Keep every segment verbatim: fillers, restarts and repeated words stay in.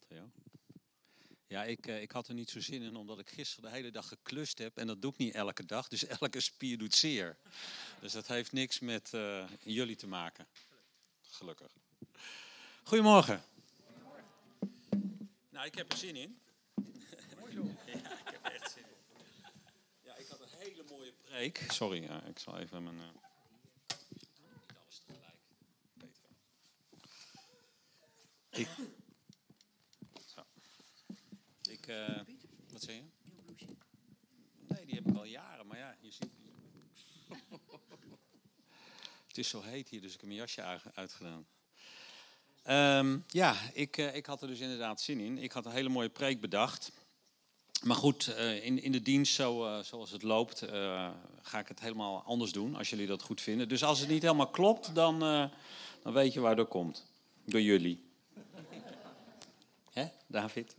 Theo. Ja, ik, uh, ik had er niet zo zin in, omdat ik gisteren de hele dag geklust heb. En dat doe ik niet elke dag, dus elke spier doet zeer. Dus dat heeft niks met uh, jullie te maken. Gelukkig. Goedemorgen. Nou, ik heb er zin in. Ja, ik heb er echt zin in. Ja, ik had een hele mooie preek. Sorry, uh, ik zal even mijn... Uh... Niet alles tegelijk. Beter. Ik... Zo. Ik... Uh... Wat zeg je? Nee, die heb ik al jaren, maar ja, je ziet... Het is zo heet hier, dus ik heb mijn jasje uitgedaan. Um, ja, ik, uh, ik had er dus inderdaad zin in. Ik had een hele mooie preek bedacht. Maar goed, uh, in, in de dienst zo, uh, zoals het loopt, uh, ga ik het helemaal anders doen, als jullie dat goed vinden. Dus als het niet helemaal klopt, dan, uh, dan weet je waar dat komt. Door jullie. Hè, David?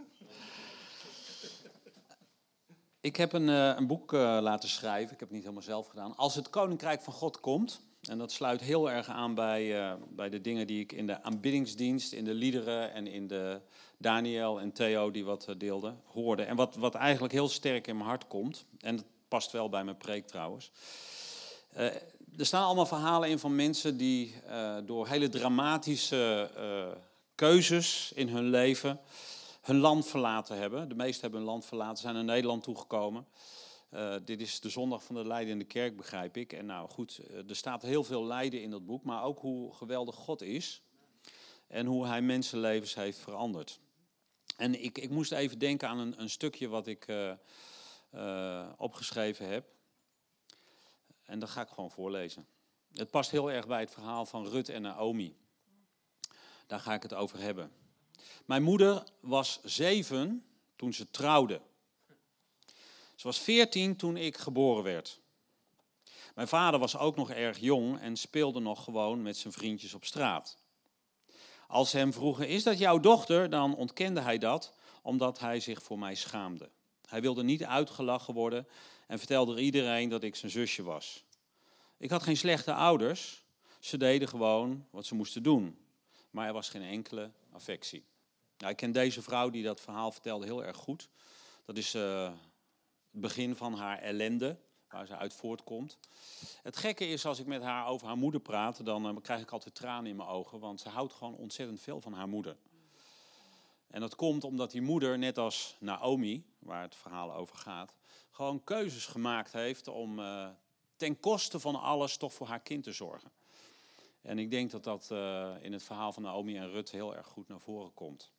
Ik heb een, uh, een boek uh, laten schrijven, ik heb het niet helemaal zelf gedaan. Als het Koninkrijk van God komt... En dat sluit heel erg aan bij, uh, bij de dingen die ik in de aanbiddingsdienst, in de liederen en in de Daniel en Theo die wat uh, deelden, hoorde. En wat, wat eigenlijk heel sterk in mijn hart komt. En dat past wel bij mijn preek trouwens. Uh, er staan allemaal verhalen in van mensen die uh, door hele dramatische uh, keuzes in hun leven hun land verlaten hebben. De meesten hebben hun land verlaten, zijn naar Nederland toegekomen. Uh, dit is de zondag van de Leidende Kerk, begrijp ik. En nou goed, er staat heel veel lijden in dat boek, maar ook hoe geweldig God is. En hoe hij mensenlevens heeft veranderd. En ik, ik moest even denken aan een, een stukje wat ik uh, uh, opgeschreven heb. En dat ga ik gewoon voorlezen. Het past heel erg bij het verhaal van Rut en Naomi. Daar ga ik het over hebben. Mijn moeder was zeven toen ze trouwde. Ze was veertien toen ik geboren werd. Mijn vader was ook nog erg jong en speelde nog gewoon met zijn vriendjes op straat. Als ze hem vroegen, is dat jouw dochter? Dan ontkende hij dat, omdat hij zich voor mij schaamde. Hij wilde niet uitgelachen worden en vertelde iedereen dat ik zijn zusje was. Ik had geen slechte ouders, ze deden gewoon wat ze moesten doen. Maar er was geen enkele affectie. Nou, ik ken deze vrouw die dat verhaal vertelde heel erg goed. Dat is... Uh, Het begin van haar ellende, waar ze uit voortkomt. Het gekke is, als ik met haar over haar moeder praat, dan uh, krijg ik altijd tranen in mijn ogen. Want ze houdt gewoon ontzettend veel van haar moeder. En dat komt omdat die moeder, net als Naomi, waar het verhaal over gaat, gewoon keuzes gemaakt heeft om uh, ten koste van alles toch voor haar kind te zorgen. En ik denk dat dat uh, in het verhaal van Naomi en Rut heel erg goed naar voren komt.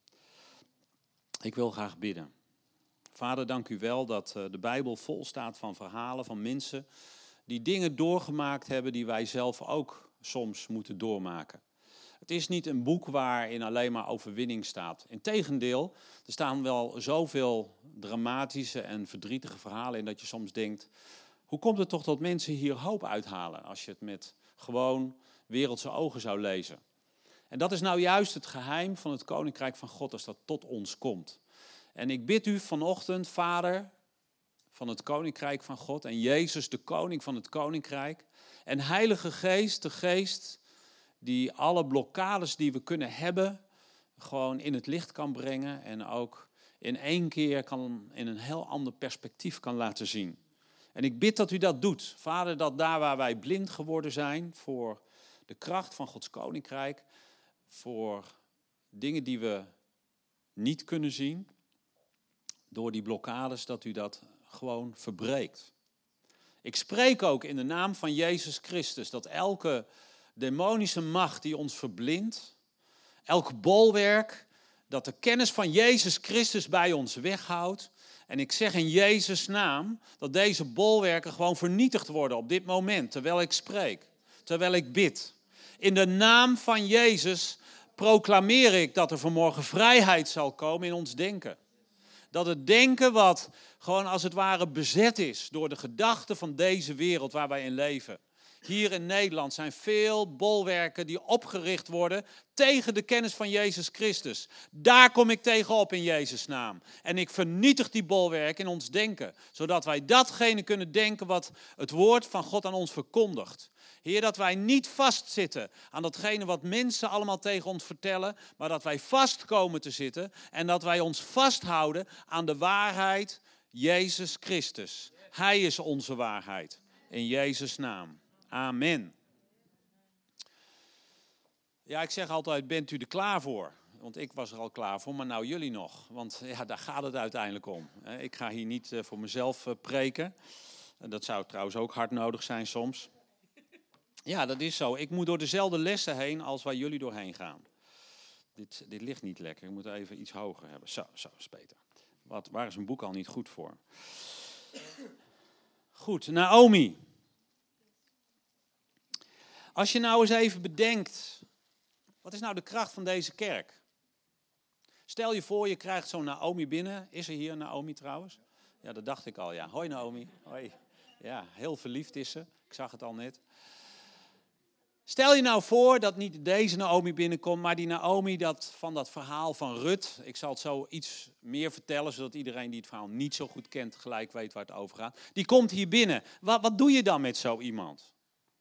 Ik wil graag bidden. Vader, dank u wel dat de Bijbel vol staat van verhalen van mensen die dingen doorgemaakt hebben die wij zelf ook soms moeten doormaken. Het is niet een boek waarin alleen maar overwinning staat. Integendeel, er staan wel zoveel dramatische en verdrietige verhalen in dat je soms denkt, hoe komt het toch dat mensen hier hoop uithalen als je het met gewoon wereldse ogen zou lezen? En dat is nou juist het geheim van het Koninkrijk van God als dat tot ons komt. En ik bid u vanochtend, Vader van het Koninkrijk van God en Jezus, de Koning van het Koninkrijk. En Heilige Geest, de Geest die alle blokkades die we kunnen hebben, gewoon in het licht kan brengen. En ook in één keer kan, in een heel ander perspectief kan laten zien. En ik bid dat u dat doet. Vader, dat daar waar wij blind geworden zijn voor de kracht van Gods Koninkrijk, voor dingen die we niet kunnen zien, door die blokkades, dat u dat gewoon verbreekt. Ik spreek ook in de naam van Jezus Christus dat elke demonische macht die ons verblindt, elk bolwerk, dat de kennis van Jezus Christus bij ons weghoudt. En ik zeg in Jezus' naam dat deze bolwerken gewoon vernietigd worden op dit moment, terwijl ik spreek, terwijl ik bid. In de naam van Jezus proclameer ik dat er vanmorgen vrijheid zal komen in ons denken. Dat het denken wat gewoon als het ware bezet is door de gedachten van deze wereld waar wij in leven. Hier in Nederland zijn veel bolwerken die opgericht worden tegen de kennis van Jezus Christus. Daar kom ik tegen op in Jezus' naam. En ik vernietig die bolwerken in ons denken. Zodat wij datgene kunnen denken wat het woord van God aan ons verkondigt. Heer, dat wij niet vastzitten aan datgene wat mensen allemaal tegen ons vertellen, maar dat wij vast komen te zitten en dat wij ons vasthouden aan de waarheid Jezus Christus. Hij is onze waarheid. In Jezus' naam. Amen. Ja, ik zeg altijd, bent u er klaar voor? Want ik was er al klaar voor, maar nou jullie nog. Want ja, daar gaat het uiteindelijk om. Ik ga hier niet voor mezelf preken. Dat zou trouwens ook hard nodig zijn soms. Ja, dat is zo. Ik moet door dezelfde lessen heen als waar jullie doorheen gaan. Dit, dit ligt niet lekker. Ik moet even iets hoger hebben. Zo, zo is beter. Wat, waar is een boek al niet goed voor? Goed, Naomi. Als je nou eens even bedenkt, wat is nou de kracht van deze kerk? Stel je voor, je krijgt zo'n Naomi binnen. Is er hier een Naomi trouwens? Ja, dat dacht ik al, ja. Hoi Naomi. Hoi. Ja, heel verliefd is ze. Ik zag het al net. Stel je nou voor dat niet deze Naomi binnenkomt, maar die Naomi dat, van dat verhaal van Rut. Ik zal het zo iets meer vertellen, zodat iedereen die het verhaal niet zo goed kent, gelijk weet waar het over gaat. Die komt hier binnen. Wat, wat doe je dan met zo iemand?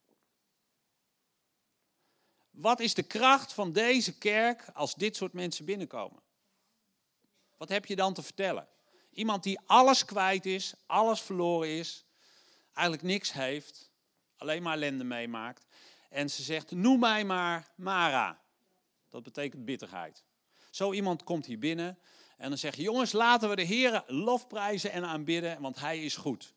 Wat is de kracht van deze kerk als dit soort mensen binnenkomen? Wat heb je dan te vertellen? Iemand die alles kwijt is, alles verloren is, eigenlijk niks heeft, alleen maar ellende meemaakt. En ze zegt, noem mij maar Mara. Dat betekent bitterheid. Zo iemand komt hier binnen en dan zeg je, jongens, laten we de Heer lofprijzen en aanbidden, want hij is goed.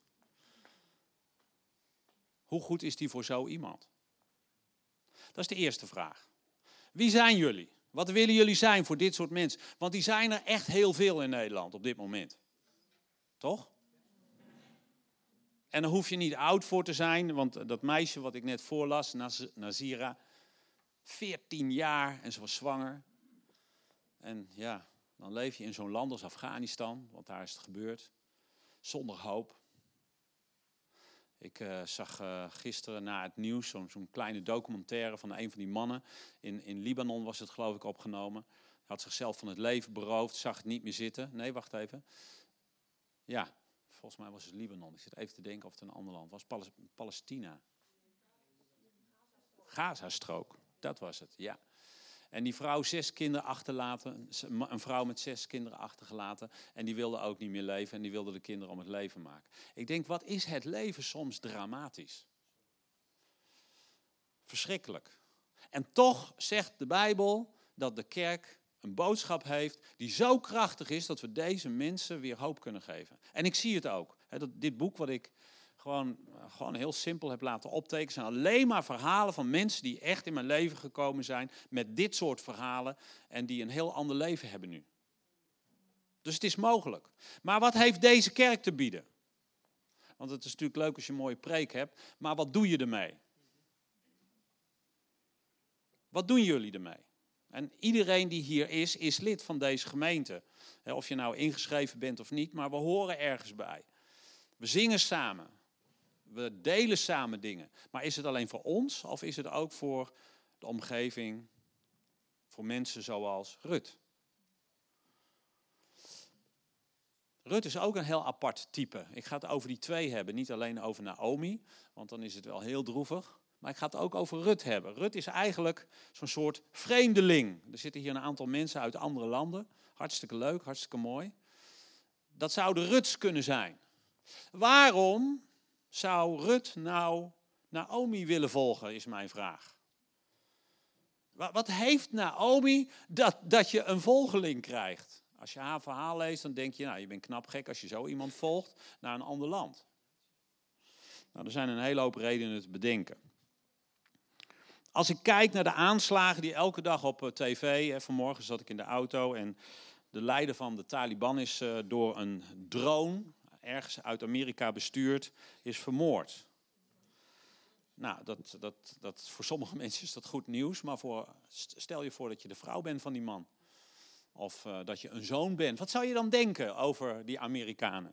Hoe goed is die voor zo iemand? Dat is de eerste vraag. Wie zijn jullie? Wat willen jullie zijn voor dit soort mensen? Want die zijn er echt heel veel in Nederland op dit moment. Toch? En daar hoef je niet oud voor te zijn, want dat meisje wat ik net voorlas, Naz- Nazira, veertien jaar en ze was zwanger. En ja, dan leef je in zo'n land als Afghanistan, want daar is het gebeurd, zonder hoop. Ik uh, zag uh, gisteren na het nieuws zo'n, zo'n kleine documentaire van een van die mannen. In, in Libanon was het geloof ik opgenomen. Hij had zichzelf van het leven beroofd, zag het niet meer zitten. Nee, wacht even. Ja, volgens mij was het Libanon. Ik zit even te denken of het een ander land was. Pal- Palestina. Gazastrook, dat was het, ja. En die vrouw zes kinderen achterlaten, een vrouw met zes kinderen achtergelaten. En die wilde ook niet meer leven en die wilde de kinderen om het leven maken. Ik denk, wat is het leven soms dramatisch? Verschrikkelijk. En toch zegt de Bijbel dat de kerk een boodschap heeft die zo krachtig is dat we deze mensen weer hoop kunnen geven. En ik zie het ook. He, dat dit boek wat ik gewoon, gewoon heel simpel heb laten optekenen, zijn alleen maar verhalen van mensen die echt in mijn leven gekomen zijn met dit soort verhalen en die een heel ander leven hebben nu. Dus het is mogelijk. Maar wat heeft deze kerk te bieden? Want het is natuurlijk leuk als je een mooie preek hebt, maar wat doe je ermee? Wat doen jullie ermee? En iedereen die hier is, is lid van deze gemeente. Of je nou ingeschreven bent of niet, maar we horen ergens bij. We zingen samen. We delen samen dingen. Maar is het alleen voor ons of is het ook voor de omgeving, voor mensen zoals Rut? Rut is ook een heel apart type. Ik ga het over die twee hebben, niet alleen over Naomi, want dan is het wel heel droevig. Maar ik ga het ook over Rut hebben. Rut is eigenlijk zo'n soort vreemdeling. Er zitten hier een aantal mensen uit andere landen. Hartstikke leuk, hartstikke mooi. Dat zouden Ruts kunnen zijn. Waarom zou Rut nou Naomi willen volgen, is mijn vraag. Wat heeft Naomi dat, dat je een volgeling krijgt? Als je haar verhaal leest, dan denk je, nou, je bent knap gek als je zo iemand volgt naar een ander land. Nou, er zijn een hele hoop redenen te bedenken. Als ik kijk naar de aanslagen die elke dag op tv, hè, vanmorgen zat ik in de auto en de leider van de Taliban is uh, door een drone, ergens uit Amerika bestuurd, is vermoord. Nou, dat, dat, dat, voor sommige mensen is dat goed nieuws, maar voor, stel je voor dat je de vrouw bent van die man. Of uh, dat je een zoon bent. Wat zou je dan denken over die Amerikanen?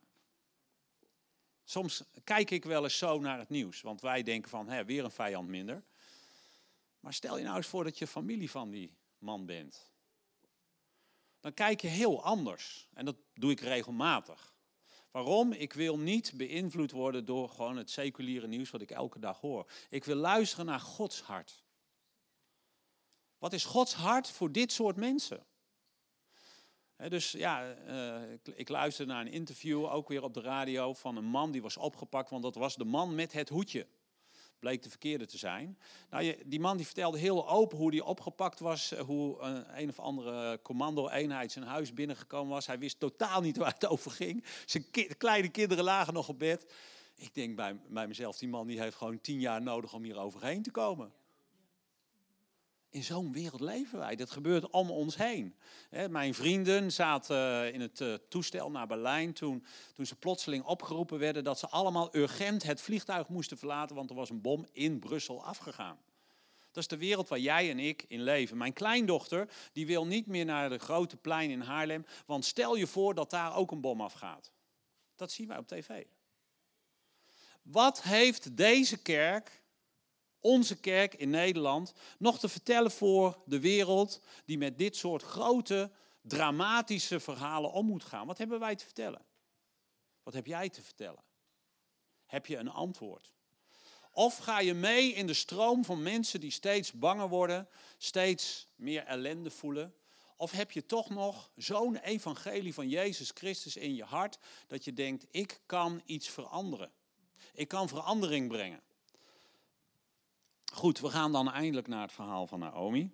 Soms kijk ik wel eens zo naar het nieuws, want wij denken van, hè, weer een vijand minder. Maar stel je nou eens voor dat je familie van die man bent. Dan kijk je heel anders. En dat doe ik regelmatig. Waarom? Ik wil niet beïnvloed worden door gewoon het seculiere nieuws wat ik elke dag hoor. Ik wil luisteren naar Gods hart. Wat is Gods hart voor dit soort mensen? He, dus ja, uh, ik, ik luisterde naar een interview, ook weer op de radio, van een man die was opgepakt, want dat was de man met het hoedje. Bleek de verkeerde te zijn. Nou, je, die man die vertelde heel open hoe hij opgepakt was, hoe een, een of andere commando-eenheid zijn huis binnengekomen was. Hij wist totaal niet waar het over ging. Zijn ki- kleine kinderen lagen nog op bed. Ik denk bij, bij mezelf, die man die heeft gewoon tien jaar nodig om hier overheen te komen. In zo'n wereld leven wij. Dat gebeurt om ons heen. He, mijn vrienden zaten in het uh, toestel naar Berlijn toen, toen ze plotseling opgeroepen werden dat ze allemaal urgent het vliegtuig moesten verlaten, want er was een bom in Brussel afgegaan. Dat is de wereld waar jij en ik in leven. Mijn kleindochter die wil niet meer naar de grote plein in Haarlem, want stel je voor dat daar ook een bom afgaat. Dat zien wij op tv. Wat heeft deze kerk, onze kerk in Nederland, nog te vertellen voor de wereld die met dit soort grote, dramatische verhalen om moet gaan? Wat hebben wij te vertellen? Wat heb jij te vertellen? Heb je een antwoord? Of ga je mee in de stroom van mensen die steeds banger worden, steeds meer ellende voelen? Of heb je toch nog zo'n evangelie van Jezus Christus in je hart, dat je denkt, ik kan iets veranderen. Ik kan verandering brengen. Goed, we gaan dan eindelijk naar het verhaal van Naomi.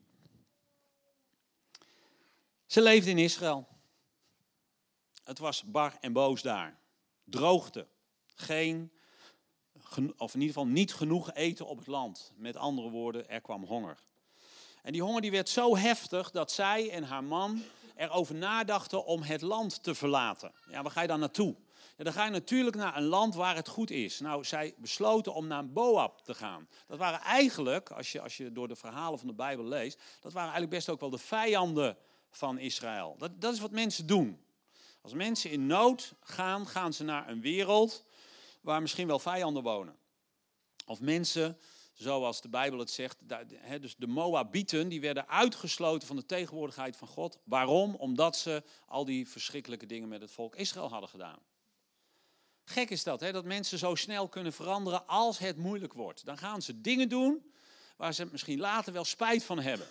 Ze leefde in Israël. Het was bar en boos daar. Droogte. Geen, of in ieder geval niet genoeg eten op het land. Met andere woorden, er kwam honger. En die honger die werd zo heftig dat zij en haar man erover nadachten om het land te verlaten. Ja, waar ga je dan naartoe? Ja, dan ga je natuurlijk naar een land waar het goed is. Nou, zij besloten om naar Moab te gaan. Dat waren eigenlijk, als je, als je door de verhalen van de Bijbel leest, dat waren eigenlijk best ook wel de vijanden van Israël. Dat, dat is wat mensen doen. Als mensen in nood gaan, gaan ze naar een wereld waar misschien wel vijanden wonen. Of mensen, zoals de Bijbel het zegt, dus de Moabieten, die werden uitgesloten van de tegenwoordigheid van God. Waarom? Omdat ze al die verschrikkelijke dingen met het volk Israël hadden gedaan. Gek is dat, hè? Dat mensen zo snel kunnen veranderen als het moeilijk wordt. Dan gaan ze dingen doen waar ze misschien later wel spijt van hebben.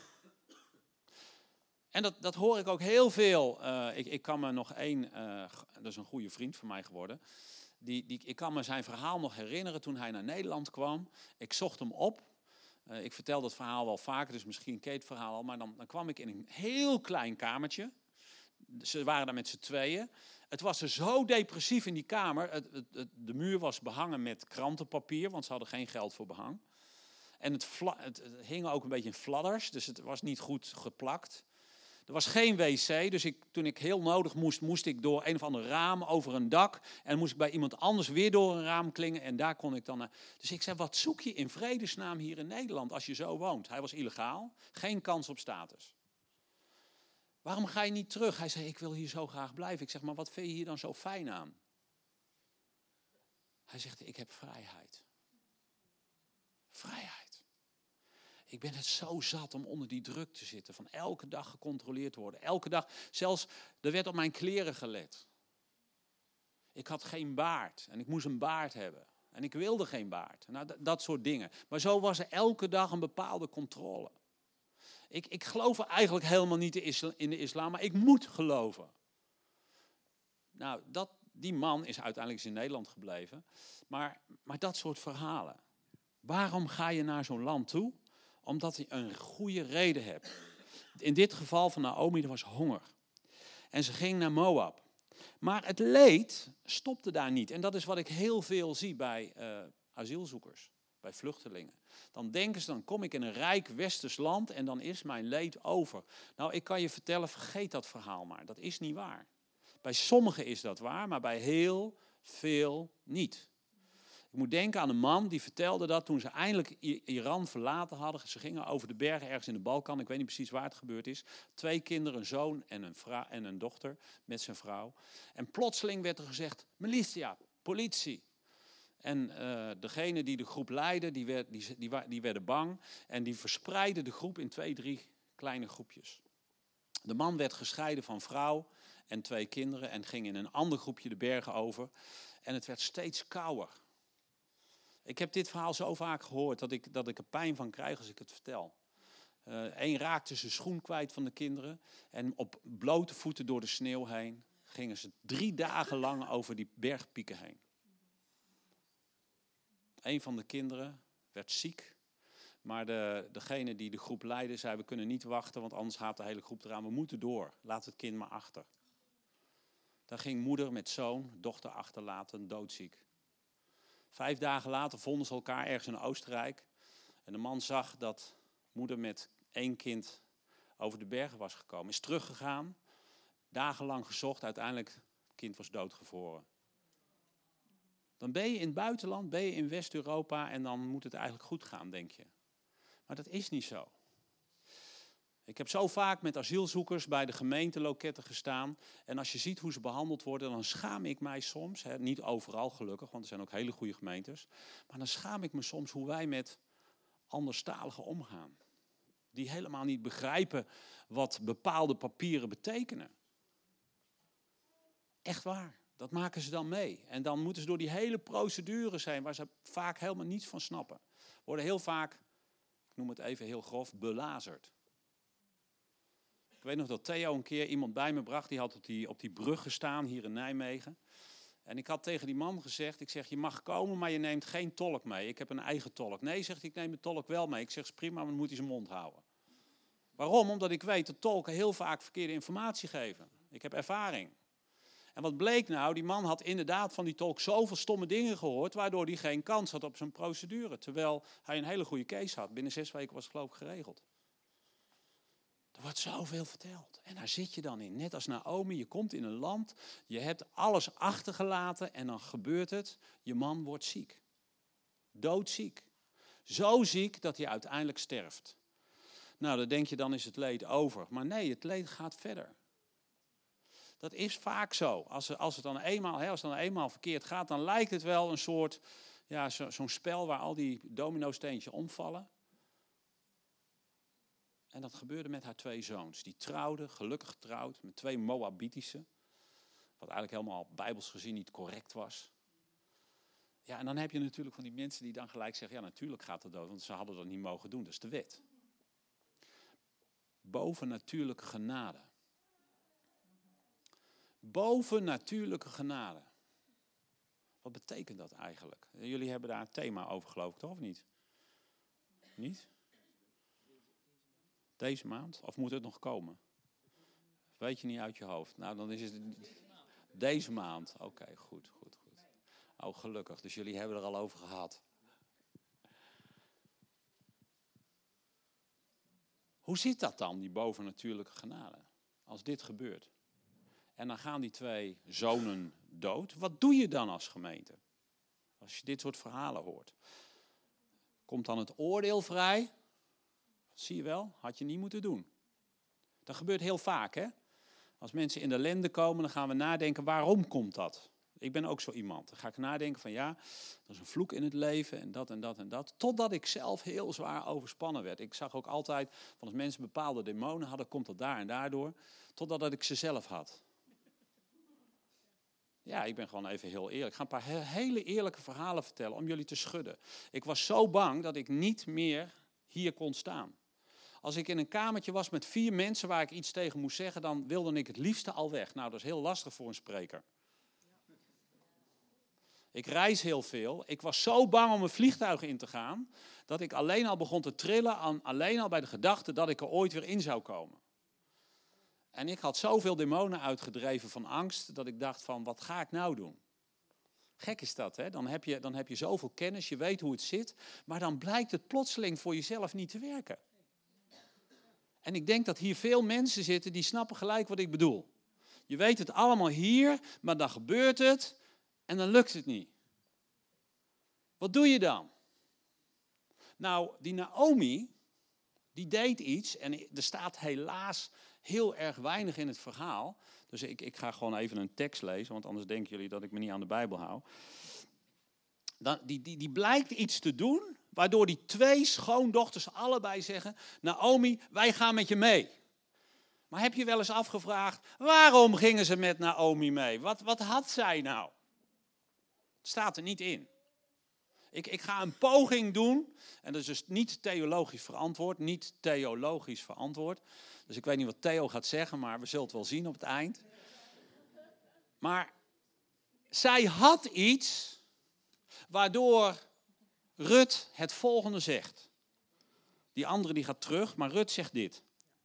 En dat, dat hoor ik ook heel veel. Uh, ik, ik kan me nog één, uh, dat is een goede vriend van mij geworden. Die, die, ik kan me zijn verhaal nog herinneren toen hij naar Nederland kwam. Ik zocht hem op. Uh, ik vertel dat verhaal wel vaker, dus misschien ken je het verhaal al. Maar dan, dan kwam ik in een heel klein kamertje. Ze waren daar met z'n tweeën. Het was er zo depressief in die kamer. Het, het, het, de muur was behangen met krantenpapier, want ze hadden geen geld voor behang. En het, vla, het, het hing ook een beetje in fladders, dus het was niet goed geplakt. Er was geen wc, dus ik, toen ik heel nodig moest, moest ik door een of ander raam over een dak. En moest ik bij iemand anders weer door een raam klingen en daar kon ik dan naar. Dus ik zei, wat zoek je in vredesnaam hier in Nederland als je zo woont? Hij was illegaal, geen kans op status. Waarom ga je niet terug? Hij zei, ik wil hier zo graag blijven. Ik zeg, maar wat vind je hier dan zo fijn aan? Hij zegt, ik heb vrijheid. Vrijheid. Ik ben het zo zat om onder die druk te zitten. Van elke dag gecontroleerd te worden. Elke dag, zelfs, er werd op mijn kleren gelet. Ik had geen baard en ik moest een baard hebben. En ik wilde geen baard. Nou, dat, dat soort dingen. Maar zo was er elke dag een bepaalde controle. Ik, ik geloof eigenlijk helemaal niet in de islam, maar ik moet geloven. Nou, dat, die man is uiteindelijk in Nederland gebleven. Maar, maar dat soort verhalen. Waarom ga je naar zo'n land toe? Omdat je een goede reden hebt. In dit geval van Naomi, er was honger. En ze ging naar Moab. Maar het leed stopte daar niet. En dat is wat ik heel veel zie bij uh, asielzoekers, bij vluchtelingen. Dan denken ze, dan kom ik in een rijk westers land en dan is mijn leed over. Nou, ik kan je vertellen, vergeet dat verhaal maar. Dat is niet waar. Bij sommigen is dat waar, maar bij heel veel niet. Ik moet denken aan een man die vertelde dat toen ze eindelijk Iran verlaten hadden. Ze gingen over de bergen ergens in de Balkan. Ik weet niet precies waar het gebeurd is. Twee kinderen, een zoon en een, vrouw, en een dochter met zijn vrouw. En plotseling werd er gezegd, militia, politie. En uh, degene die de groep leidde, die, werd, die, die, die werden bang. En die verspreidden de groep in twee, drie kleine groepjes. De man werd gescheiden van vrouw. en twee kinderen en ging in een ander groepje de bergen over. En het werd steeds kouder. Ik heb dit verhaal zo vaak gehoord dat ik, dat ik er pijn van krijg als ik het vertel. Eén uh, raakte zijn schoen kwijt van de kinderen. En op blote voeten door de sneeuw heen gingen ze drie dagen lang over die bergpieken heen. Een van de kinderen werd ziek. Maar de, degene die de groep leidde zei, we kunnen niet wachten, want anders gaat de hele groep eraan. We moeten door, laat het kind maar achter. Daar ging moeder met zoon, dochter achterlaten, doodziek. Vijf dagen later vonden ze elkaar ergens in Oostenrijk. En de man zag dat moeder met één kind over de bergen was gekomen. Is teruggegaan, dagenlang gezocht, uiteindelijk het kind was doodgevroren. Dan ben je in het buitenland, ben je in West-Europa en dan moet het eigenlijk goed gaan, denk je. Maar dat is niet zo. Ik heb zo vaak met asielzoekers bij de gemeenteloketten gestaan. En als je ziet hoe ze behandeld worden, dan schaam ik mij soms. Hè, niet overal gelukkig, want er zijn ook hele goede gemeentes. Maar dan schaam ik me soms hoe wij met anderstaligen omgaan. Die helemaal niet begrijpen wat bepaalde papieren betekenen. Echt waar, dat maken ze dan mee. En dan moeten ze door die hele procedure zijn waar ze vaak helemaal niets van snappen. Worden heel vaak, ik noem het even heel grof, belazerd. Ik weet nog dat Theo een keer iemand bij me bracht, die had op die, op die brug gestaan hier in Nijmegen. En ik had tegen die man gezegd, ik zeg, je mag komen, maar je neemt geen tolk mee. Ik heb een eigen tolk. Nee, zegt hij, ik neem de tolk wel mee. Ik zeg, is prima, maar dan moet hij zijn mond houden. Waarom? Omdat ik weet dat tolken heel vaak verkeerde informatie geven. Ik heb ervaring. En wat bleek nou? Die man had inderdaad van die tolk zoveel stomme dingen gehoord, waardoor hij geen kans had op zijn procedure. Terwijl hij een hele goede case had. Binnen zes weken was het geloof ik geregeld. Er wordt zoveel verteld. En daar zit je dan in. Net als Naomi, je komt in een land, je hebt alles achtergelaten en dan gebeurt het. Je man wordt ziek. Doodziek. Zo ziek dat hij uiteindelijk sterft. Nou, dan denk je, dan is het leed over. Maar nee, het leed gaat verder. Dat is vaak zo. Als, als, het dan eenmaal, hè, als het dan eenmaal verkeerd gaat, dan lijkt het wel een soort, ja, zo, zo'n spel waar al die domino-steentjes omvallen. En dat gebeurde met haar twee zoons. Die trouwden, gelukkig getrouwd, met twee Moabitische. Wat eigenlijk helemaal bijbels gezien niet correct was. Ja, en dan heb je natuurlijk van die mensen die dan gelijk zeggen, ja, natuurlijk gaat het dood, want ze hadden dat niet mogen doen. Dat is de wet. Bovennatuurlijke genade. Bovennatuurlijke genade. Wat betekent dat eigenlijk? Jullie hebben daar een thema over, geloof ik, toch? Of niet? Niet? Deze maand? Of moet het nog komen? Weet je niet uit je hoofd. Nou, dan is het deze maand. Oké, okay, goed, goed, goed. Oh, gelukkig. Dus jullie hebben er al over gehad. Hoe zit dat dan, die bovennatuurlijke genade? Als dit gebeurt. En dan gaan die twee zonen dood. Wat doe je dan als gemeente? Als je dit soort verhalen hoort. Komt dan het oordeel vrij? Zie je wel, had je niet moeten doen. Dat gebeurt heel vaak, hè? Als mensen in de ellende komen, dan gaan we nadenken, waarom komt dat? Ik ben ook zo iemand. Dan ga ik nadenken van ja, er is een vloek in het leven en dat en dat en dat. Totdat ik zelf heel zwaar overspannen werd. Ik zag ook altijd, van als mensen bepaalde demonen hadden, komt dat daar en daardoor. Totdat ik ze zelf had. Ja, ik ben gewoon even heel eerlijk. Ik ga een paar hele eerlijke verhalen vertellen om jullie te schudden. Ik was zo bang dat ik niet meer hier kon staan. Als ik in een kamertje was met vier mensen waar ik iets tegen moest zeggen, dan wilde ik het liefste al weg. Nou, dat is heel lastig voor een spreker. Ik reis heel veel. Ik was zo bang om een vliegtuig in te gaan, dat ik alleen al begon te trillen, aan, alleen al bij de gedachte dat ik er ooit weer in zou komen. En ik had zoveel demonen uitgedreven van angst, dat ik dacht van, wat ga ik nou doen? Gek is dat, hè? Dan heb je, dan heb je zoveel kennis, je weet hoe het zit, maar dan blijkt het plotseling voor jezelf niet te werken. En ik denk dat hier veel mensen zitten die snappen gelijk wat ik bedoel. Je weet het allemaal hier, maar dan gebeurt het en dan lukt het niet. Wat doe je dan? Nou, die Naomi, die deed iets en er staat helaas heel erg weinig in het verhaal. Dus ik, ik ga gewoon even een tekst lezen, want anders denken jullie dat ik me niet aan de Bijbel hou. Dan, die, die, die blijkt iets te doen, waardoor die twee schoondochters allebei zeggen, Naomi, wij gaan met je mee. Maar heb je wel eens afgevraagd, waarom gingen ze met Naomi mee? Wat, wat had zij nou? Het staat er niet in. Ik, ik ga een poging doen, en dat is dus niet theologisch verantwoord, niet theologisch verantwoord. Dus ik weet niet wat Theo gaat zeggen, maar we zullen het wel zien op het eind. Maar zij had iets waardoor Rut het volgende zegt. Die andere die gaat terug, maar Rut zegt dit.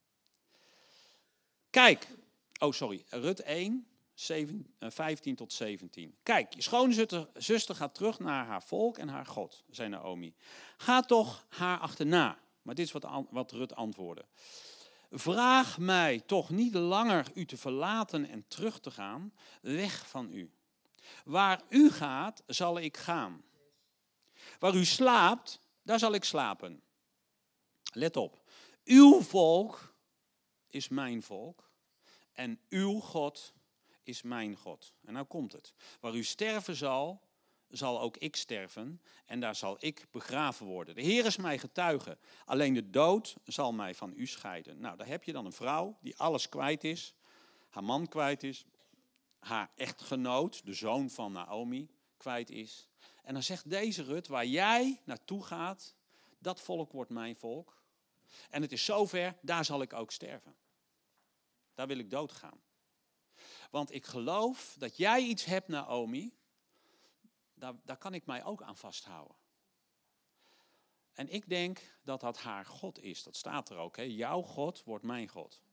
Kijk, oh sorry, Rut één, vijftien tot zeventien. Kijk, je schoonzuster gaat terug naar haar volk en haar God, zei Naomi. Ga toch haar achterna. Maar dit is wat, wat Rut antwoordde. Vraag mij toch niet langer u te verlaten en terug te gaan, weg van u. Waar u gaat, zal ik gaan. Waar u slaapt, daar zal ik slapen. Let op, uw volk is mijn volk en uw God is mijn God. En nou komt het. Waar u sterven zal, zal ook ik sterven en daar zal ik begraven worden. De Heer is mij getuige. Alleen de dood zal mij van u scheiden. Nou, daar heb je dan een vrouw die alles kwijt is. Haar man kwijt is. Haar echtgenoot, de zoon van Naomi, kwijt is. En dan zegt deze Rut, waar jij naartoe gaat, dat volk wordt mijn volk. En het is zover, daar zal ik ook sterven. Daar wil ik doodgaan. Want ik geloof dat jij iets hebt, Naomi, daar, daar kan ik mij ook aan vasthouden. En ik denk dat dat haar God is. Dat staat er ook. Hè? Jouw God wordt mijn God.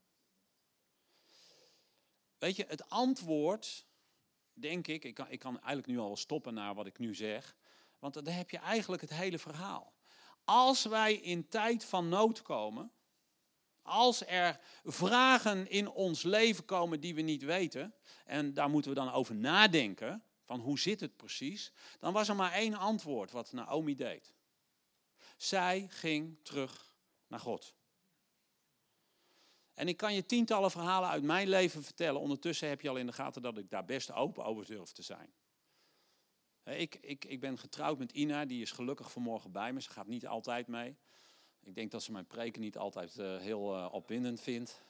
Weet je, het antwoord, denk ik, ik kan, ik kan eigenlijk nu al stoppen naar wat ik nu zeg. Want dan heb je eigenlijk het hele verhaal. Als wij in tijd van nood komen, als er vragen in ons leven komen die we niet weten, en daar moeten we dan over nadenken, van hoe zit het precies, dan was er maar één antwoord wat Naomi deed. Zij ging terug naar God. En ik kan je tientallen verhalen uit mijn leven vertellen. Ondertussen heb je al in de gaten dat ik daar best open over durf te zijn. Ik, ik, ik ben getrouwd met Ina, die is gelukkig vanmorgen bij me. Ze gaat niet altijd mee. Ik denk dat ze mijn preken niet altijd uh, heel uh, opwindend vindt.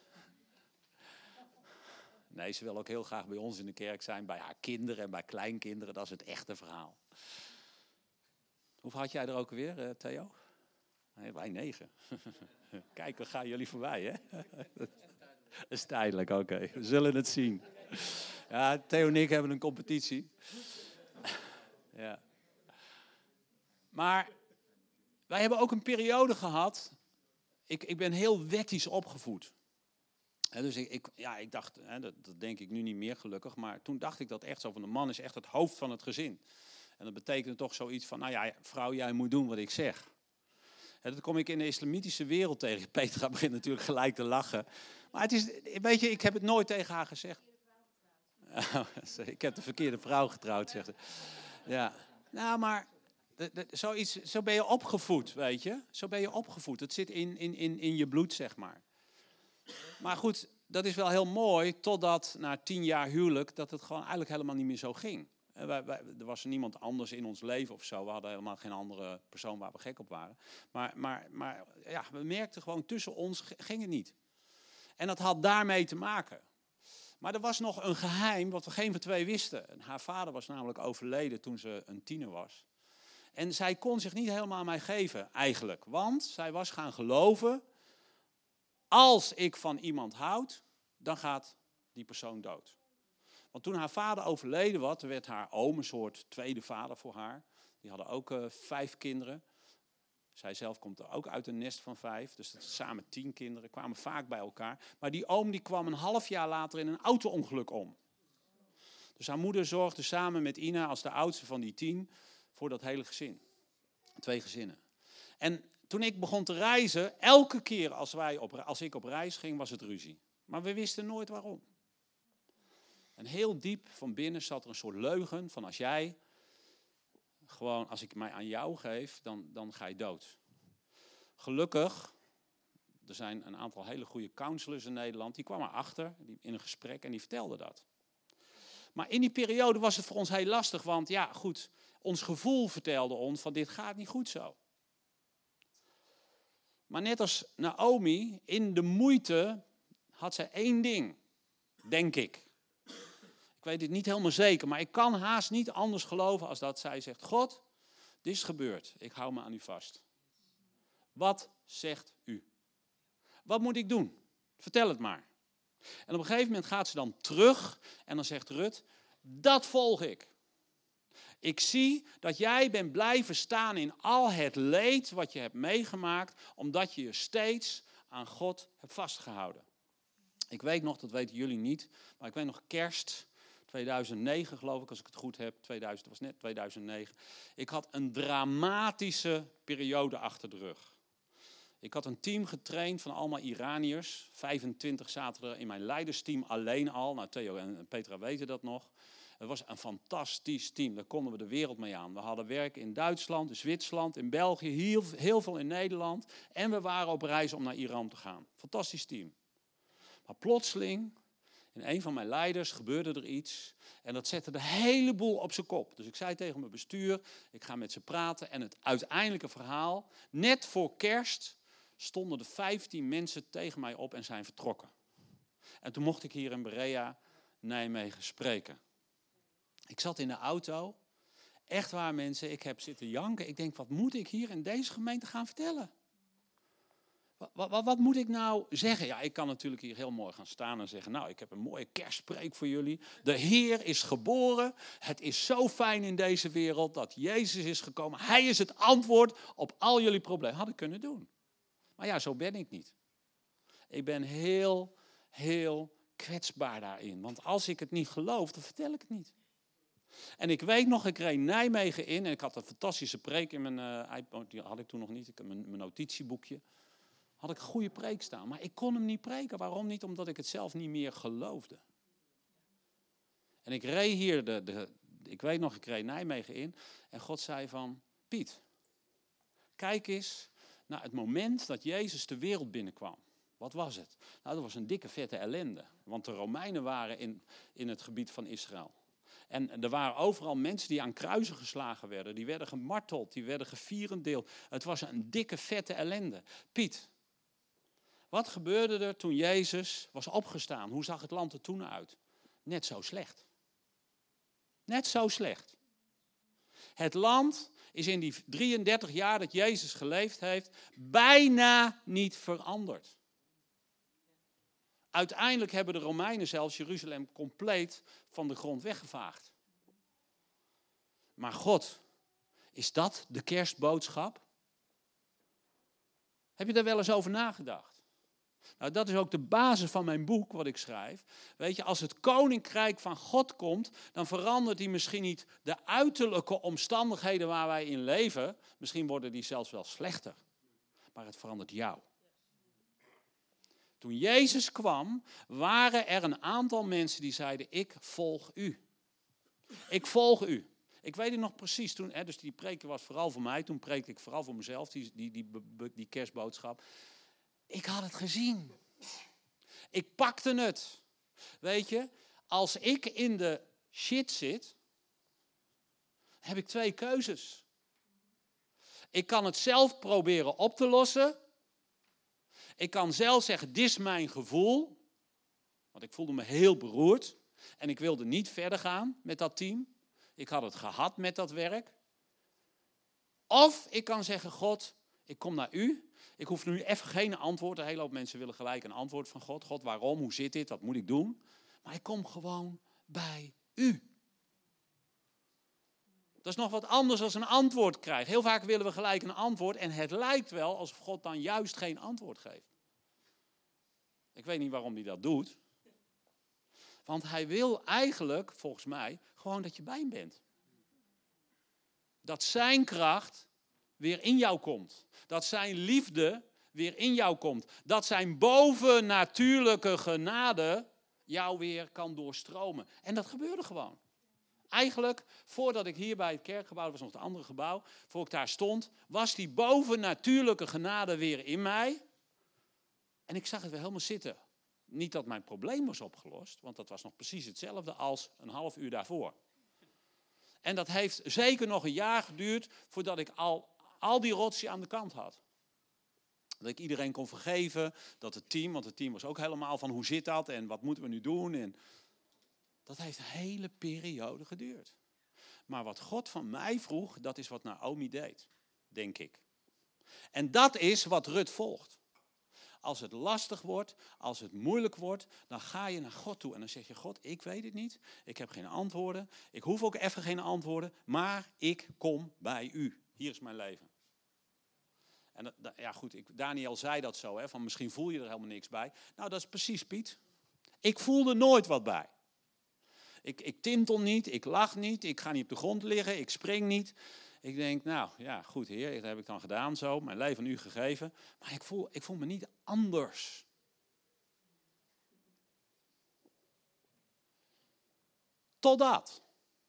Nee, ze wil ook heel graag bij ons in de kerk zijn, bij haar kinderen en bij kleinkinderen. Dat is het echte verhaal. Hoeveel had jij er ook weer, uh, Theo? Nee, wij negen. Kijk, we gaan jullie voorbij, hè? Dat is tijdelijk, oké. Okay. We zullen het zien. Ja, Theo en ik hebben een competitie. Ja. Maar wij hebben ook een periode gehad. Ik, ik ben heel wettisch opgevoed. He, dus ik, ik, ja, ik dacht, he, dat, dat denk ik nu niet meer gelukkig. Maar toen dacht ik dat echt zo van de man is echt het hoofd van het gezin. En dat betekende toch zoiets van, nou ja, vrouw, jij moet doen wat ik zeg. En dat kom ik in de islamitische wereld tegen. Petra begint natuurlijk gelijk te lachen. Maar het is, weet je, ik heb het nooit tegen haar gezegd. Ik heb de verkeerde vrouw getrouwd, zegt ze. Ja, nou maar de, de, zoiets, zo ben je opgevoed, weet je. Zo ben je opgevoed. Het zit in, in, in, in je bloed, zeg maar. Maar goed, dat is wel heel mooi, totdat na tien jaar huwelijk, dat het gewoon eigenlijk helemaal niet meer zo ging. Wij, wij, er was niemand anders in ons leven of zo. We hadden helemaal geen andere persoon waar we gek op waren. Maar, maar, maar ja, we merkten gewoon, tussen ons ging het niet. En dat had daarmee te maken. Maar er was nog een geheim wat we geen van twee wisten. Haar vader was namelijk overleden toen ze een tiener was. En zij kon zich niet helemaal aan mij geven, eigenlijk. Want zij was gaan geloven, als ik van iemand houd, dan gaat die persoon dood. Want toen haar vader overleden was, werd haar oom een soort tweede vader voor haar. Die hadden ook uh, vijf kinderen. Zij zelf komt er ook uit een nest van vijf. Dus dat samen tien kinderen, kwamen vaak bij elkaar. Maar die oom die kwam een half jaar later in een auto-ongeluk om. Dus haar moeder zorgde samen met Ina als de oudste van die tien voor dat hele gezin. Twee gezinnen. En toen ik begon te reizen, elke keer als, wij op, als ik op reis ging, was het ruzie. Maar we wisten nooit waarom. En heel diep van binnen zat er een soort leugen van als jij, gewoon als ik mij aan jou geef, dan, dan ga je dood. Gelukkig, er zijn een aantal hele goede counselors in Nederland, die kwamen erachter in een gesprek en die vertelden dat. Maar in die periode was het voor ons heel lastig, want ja goed, ons gevoel vertelde ons van dit gaat niet goed zo. Maar net als Naomi, in de moeite had zij één ding, denk ik. Ik weet het niet helemaal zeker, maar ik kan haast niet anders geloven als dat zij zegt, God, dit is gebeurd, ik hou me aan u vast. Wat zegt u? Wat moet ik doen? Vertel het maar. En op een gegeven moment gaat ze dan terug en dan zegt Rut, dat volg ik. Ik zie dat jij bent blijven staan in al het leed wat je hebt meegemaakt, omdat je je steeds aan God hebt vastgehouden. Ik weet nog, dat weten jullie niet, maar ik weet nog kerst tweeduizend negen geloof ik, als ik het goed heb. tweeduizend, dat was net tweeduizend negen. Ik had een dramatische periode achter de rug. Ik had een team getraind van allemaal Iraniërs. vijfentwintig zaten er in mijn leidersteam alleen al. Nou, Theo en Petra weten dat nog. Het was een fantastisch team. Daar konden we de wereld mee aan. We hadden werk in Duitsland, in Zwitserland, in België, heel, heel veel in Nederland. En we waren op reis om naar Iran te gaan. Fantastisch team. Maar plotseling, in een van mijn leiders, gebeurde er iets. En dat zette de hele boel op zijn kop. Dus ik zei tegen mijn bestuur, ik ga met ze praten. En het uiteindelijke verhaal, net voor kerst stonden er vijftien mensen tegen mij op en zijn vertrokken. En toen mocht ik hier in Berea, Nijmegen, spreken. Ik zat in de auto. Echt waar mensen, ik heb zitten janken. Ik denk, wat moet ik hier in deze gemeente gaan vertellen? Wat, wat, wat moet ik nou zeggen? Ja, ik kan natuurlijk hier heel mooi gaan staan en zeggen, nou, ik heb een mooie kerstpreek voor jullie. De Heer is geboren. Het is zo fijn in deze wereld dat Jezus is gekomen. Hij is het antwoord op al jullie problemen. Had ik kunnen doen. Maar ja, zo ben ik niet. Ik ben heel, heel kwetsbaar daarin. Want als ik het niet geloof, dan vertel ik het niet. En ik weet nog, ik reed Nijmegen in en ik had een fantastische preek in mijn uh, iPod, die had ik toen nog niet, ik heb mijn, mijn notitieboekje. Had ik een goede preek staan, maar ik kon hem niet preken. Waarom niet? Omdat ik het zelf niet meer geloofde. En ik reed hier, de, de, ik weet nog, ik reed Nijmegen in en God zei van, Piet, kijk eens naar het moment dat Jezus de wereld binnenkwam. Wat was het? Nou, dat was een dikke vette ellende, want de Romeinen waren in, in het gebied van Israël. En er waren overal mensen die aan kruisen geslagen werden. Die werden gemarteld, die werden gevierendeeld. Het was een dikke, vette ellende. Piet, wat gebeurde er toen Jezus was opgestaan? Hoe zag het land er toen uit? Net zo slecht. Net zo slecht. Het land is in die drieëndertig jaar dat Jezus geleefd heeft, bijna niet veranderd. Uiteindelijk hebben de Romeinen zelfs Jeruzalem compleet van de grond weggevaagd. Maar God, is dat de kerstboodschap? Heb je daar wel eens over nagedacht? Nou, dat is ook de basis van mijn boek, wat ik schrijf. Weet je, als het koninkrijk van God komt, dan verandert die misschien niet de uiterlijke omstandigheden waar wij in leven. Misschien worden die zelfs wel slechter. Maar het verandert jou. Toen Jezus kwam, waren er een aantal mensen die zeiden, ik volg u. Ik volg u. Ik weet het nog precies, toen, hè, dus die preek was vooral voor mij, toen preekte ik vooral voor mezelf, die, die, die, die kerstboodschap. Ik had het gezien. Ik pakte het. Weet je, als ik in de shit zit, heb ik twee keuzes. Ik kan het zelf proberen op te lossen. Ik kan zelf zeggen, dit is mijn gevoel. Want ik voelde me heel beroerd. En ik wilde niet verder gaan met dat team. Ik had het gehad met dat werk. Of ik kan zeggen, God, ik kom naar u. Ik hoef nu even geen antwoord. Een hele hoop mensen willen gelijk een antwoord van God. God, waarom? Hoe zit dit? Wat moet ik doen? Maar ik kom gewoon bij u. Dat is nog wat anders dan een antwoord krijgen. Heel vaak willen we gelijk een antwoord en het lijkt wel alsof God dan juist geen antwoord geeft. Ik weet niet waarom hij dat doet. Want hij wil eigenlijk, volgens mij, gewoon dat je bij hem bent. Dat zijn kracht weer in jou komt. Dat zijn liefde weer in jou komt. Dat zijn bovennatuurlijke genade jou weer kan doorstromen. En dat gebeurde gewoon. Eigenlijk, voordat ik hier bij het kerkgebouw, dat was nog het andere gebouw, voor ik daar stond, was die bovennatuurlijke genade weer in mij. En ik zag het weer helemaal zitten. Niet dat mijn probleem was opgelost, want dat was nog precies hetzelfde als een half uur daarvoor. En dat heeft zeker nog een jaar geduurd voordat ik al, al die rotzooi aan de kant had. Dat ik iedereen kon vergeven. Dat het team, want het team was ook helemaal van hoe zit dat en wat moeten we nu doen. En dat heeft een hele periode geduurd. Maar wat God van mij vroeg, dat is wat Naomi deed, denk ik. En dat is wat Rut volgt. Als het lastig wordt, als het moeilijk wordt, dan ga je naar God toe. En dan zeg je, God, ik weet het niet. Ik heb geen antwoorden. Ik hoef ook even geen antwoorden. Maar ik kom bij u. Hier is mijn leven. En dat, dat, ja goed, ik, Daniel zei dat zo, hè, van misschien voel je er helemaal niks bij. Nou, dat is precies Piet. Ik voelde nooit wat bij. Ik, ik tintel niet, ik lach niet, ik ga niet op de grond liggen, ik spring niet. Ik denk, nou ja, goed Heer, dat heb ik dan gedaan zo, mijn leven aan u gegeven. Maar ik voel, ik voel me niet anders. Totdat.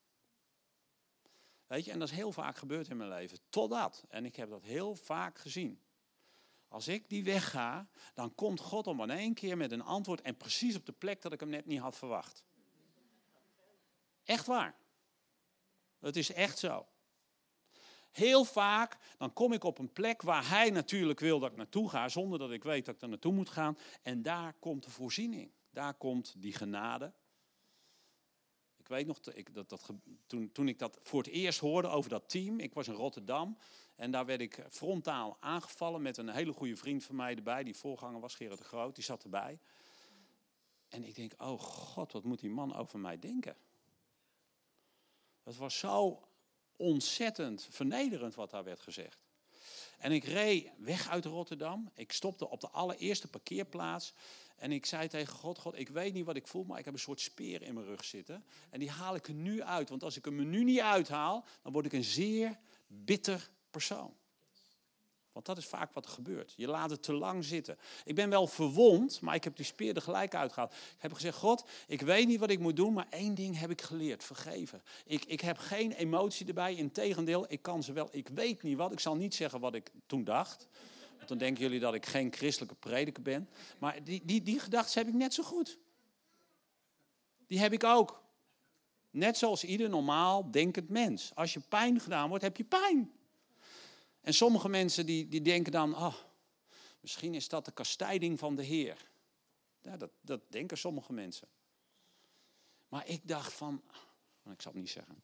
Weet je, en dat is heel vaak gebeurd in mijn leven. Totdat. En ik heb dat heel vaak gezien. Als ik die weg ga, dan komt God om in één keer met een antwoord en precies op de plek dat ik hem net niet had verwacht. Echt waar. Het is echt zo. Heel vaak, dan kom ik op een plek waar hij natuurlijk wil dat ik naartoe ga, zonder dat ik weet dat ik er naartoe moet gaan. En daar komt de voorziening. Daar komt die genade. Ik weet nog, ik, dat, dat, toen, toen ik dat voor het eerst hoorde over dat team, ik was in Rotterdam. En daar werd ik frontaal aangevallen met een hele goede vriend van mij erbij, die voorganger was, Gerard de Groot, die zat erbij. En ik denk, oh God, wat moet die man over mij denken? Het was zo ontzettend vernederend wat daar werd gezegd. En ik reed weg uit Rotterdam. Ik stopte op de allereerste parkeerplaats. En ik zei tegen God, God, ik weet niet wat ik voel, maar ik heb een soort speer in mijn rug zitten. En die haal ik er nu uit. Want als ik hem er nu niet uithaal, dan word ik een zeer bitter persoon. Want dat is vaak wat er gebeurt. Je laat het te lang zitten. Ik ben wel verwond, maar ik heb die speer er gelijk uitgehaald. Ik heb gezegd, God, ik weet niet wat ik moet doen, maar één ding heb ik geleerd, vergeven. Ik, ik heb geen emotie erbij, integendeel, ik kan ze wel, ik weet niet wat. Ik zal niet zeggen wat ik toen dacht. Want dan denken jullie dat ik geen christelijke prediker ben. Maar die, die, die gedachten heb ik net zo goed. Die heb ik ook. Net zoals ieder normaal denkend mens. Als je pijn gedaan wordt, heb je pijn. En sommige mensen die, die denken dan, oh, misschien is dat de kastijding van de Heer. Ja, dat, dat denken sommige mensen. Maar ik dacht van, ik zal het niet zeggen.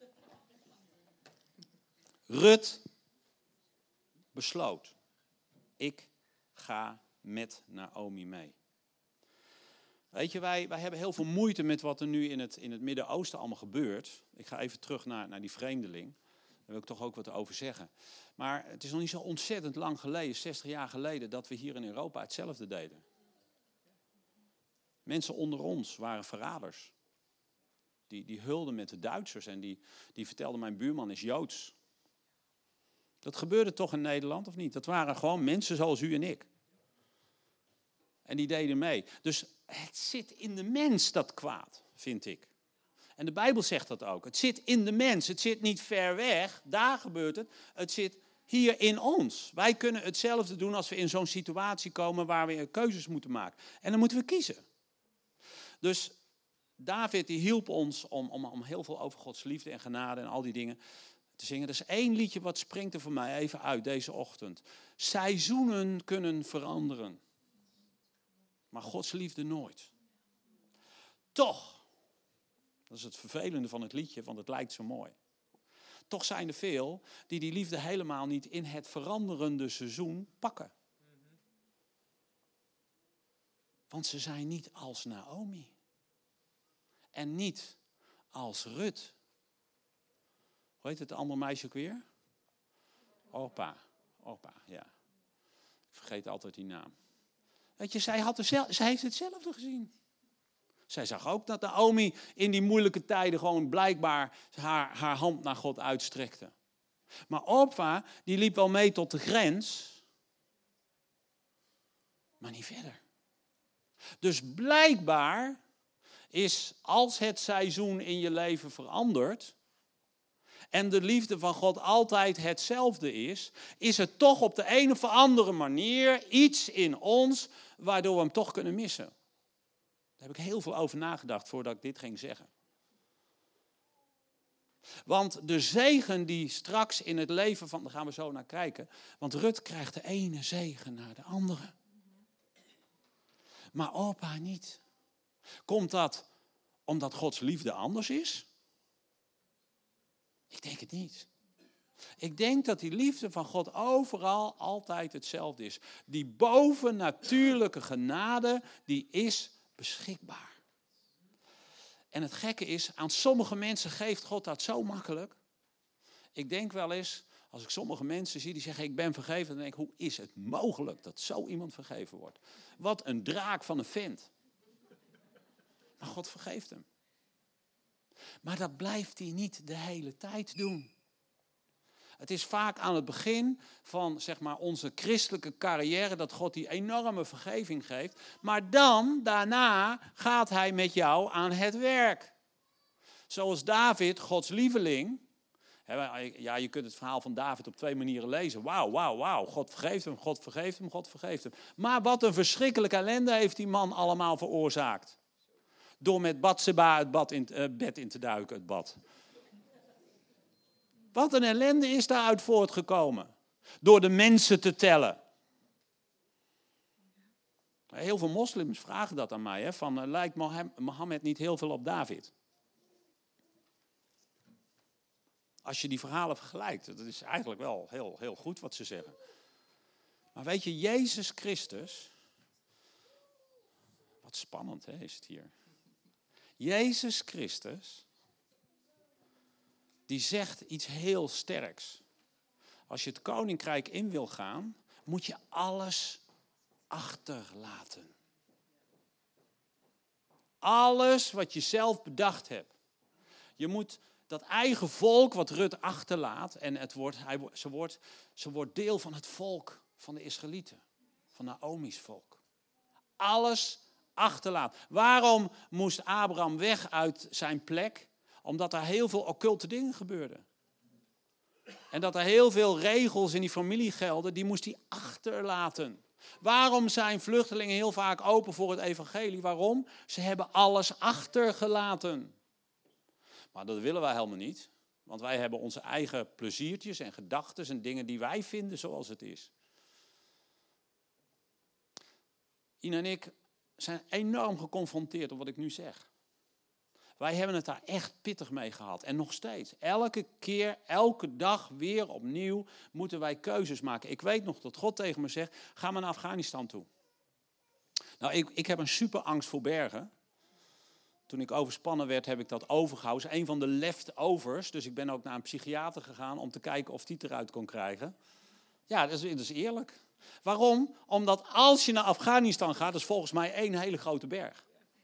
Rut besloot, ik ga met Naomi mee. Weet je, wij, wij hebben heel veel moeite met wat er nu in het, in het Midden-Oosten allemaal gebeurt. Ik ga even terug naar, naar die vreemdeling. Daar wil ik toch ook wat over zeggen. Maar het is nog niet zo ontzettend lang geleden, zestig jaar geleden, dat we hier in Europa hetzelfde deden. Mensen onder ons waren verraders. Die, die hulden met de Duitsers en die, die vertelden, mijn buurman is Joods. Dat gebeurde toch in Nederland of niet? Dat waren gewoon mensen zoals u en ik. En die deden mee. Dus het zit in de mens, dat kwaad, vind ik. En de Bijbel zegt dat ook. Het zit in de mens. Het zit niet ver weg. Daar gebeurt het. Het zit hier in ons. Wij kunnen hetzelfde doen als we in zo'n situatie komen waar we keuzes moeten maken. En dan moeten we kiezen. Dus David die hielp ons om, om, om heel veel over Gods liefde en genade en al die dingen te zingen. Er is één liedje wat springt er voor mij even uit deze ochtend. Seizoenen kunnen veranderen. Maar Gods liefde nooit. Toch. Dat is het vervelende van het liedje, want het lijkt zo mooi. Toch zijn er veel die die liefde helemaal niet in het veranderende seizoen pakken. Want ze zijn niet als Naomi. En niet als Rut. Hoe heet het andere meisje ook weer? Orpa. Orpa, ja. Ik vergeet altijd die naam. Weet je, zij, had er zelf, zij heeft hetzelfde gezien. Zij zag ook dat Naomi in die moeilijke tijden gewoon blijkbaar haar, haar hand naar God uitstrekte. Maar Orpa, die liep wel mee tot de grens, maar niet verder. Dus blijkbaar is, als het seizoen in je leven verandert en de liefde van God altijd hetzelfde is, is het toch op de een of andere manier iets in ons waardoor we hem toch kunnen missen. Daar heb ik heel veel over nagedacht voordat ik dit ging zeggen. Want de zegen die straks in het leven van, daar gaan we zo naar kijken. Want Rut krijgt de ene zegen naar de andere. Maar Orpa niet. Komt dat omdat Gods liefde anders is? Ik denk het niet. Ik denk dat die liefde van God overal altijd hetzelfde is. Die bovennatuurlijke genade, die is beschikbaar. En het gekke is, aan sommige mensen geeft God dat zo makkelijk. Ik denk wel eens, als ik sommige mensen zie die zeggen, ik ben vergeven, dan denk ik, hoe is het mogelijk dat zo iemand vergeven wordt? Wat een draak van een vent. Maar God vergeeft hem. Maar dat blijft hij niet de hele tijd doen. Het is vaak aan het begin van zeg maar, onze christelijke carrière dat God die enorme vergeving geeft. Maar dan, daarna, gaat hij met jou aan het werk. Zoals David, Gods lieveling. Ja, je kunt het verhaal van David op twee manieren lezen. Wauw, wauw, wauw. God vergeeft hem, God vergeeft hem, God vergeeft hem. Maar wat een verschrikkelijke ellende heeft die man allemaal veroorzaakt. Door met Batseba het bad in, uh, bed in te duiken, het bad. Wat een ellende is daaruit voortgekomen. Door de mensen te tellen. Heel veel moslims vragen dat aan mij. Hè, van, uh, lijkt Mohammed niet heel veel op David? Als je die verhalen vergelijkt. Dat is eigenlijk wel heel, heel goed wat ze zeggen. Maar weet je, Jezus Christus. Wat spannend hè, is het hier. Jezus Christus. Die zegt iets heel sterks. Als je het koninkrijk in wil gaan, moet je alles achterlaten. Alles wat je zelf bedacht hebt. Je moet dat eigen volk wat Rut achterlaat, en het wordt, hij, ze, wordt, ze wordt deel van het volk van de Israëlieten. Van Naomi's volk. Alles achterlaten. Waarom moest Abraham weg uit zijn plek? Omdat er heel veel occulte dingen gebeurden. En dat er heel veel regels in die familie gelden, die moest hij achterlaten. Waarom zijn vluchtelingen heel vaak open voor het evangelie? Waarom? Ze hebben alles achtergelaten. Maar dat willen wij helemaal niet. Want wij hebben onze eigen pleziertjes en gedachten en dingen die wij vinden zoals het is. Ina en ik zijn enorm geconfronteerd op wat ik nu zeg. Wij hebben het daar echt pittig mee gehad. En nog steeds. Elke keer, elke dag weer opnieuw moeten wij keuzes maken. Ik weet nog dat God tegen me zegt, ga maar naar Afghanistan toe. Nou, ik, ik heb een super angst voor bergen. Toen ik overspannen werd, heb ik dat overgehouden. Dat is een van de leftovers. Dus ik ben ook naar een psychiater gegaan om te kijken of die het eruit kon krijgen. Ja, dat is, dat is eerlijk. Waarom? Omdat als je naar Afghanistan gaat, dat is volgens mij één hele grote berg.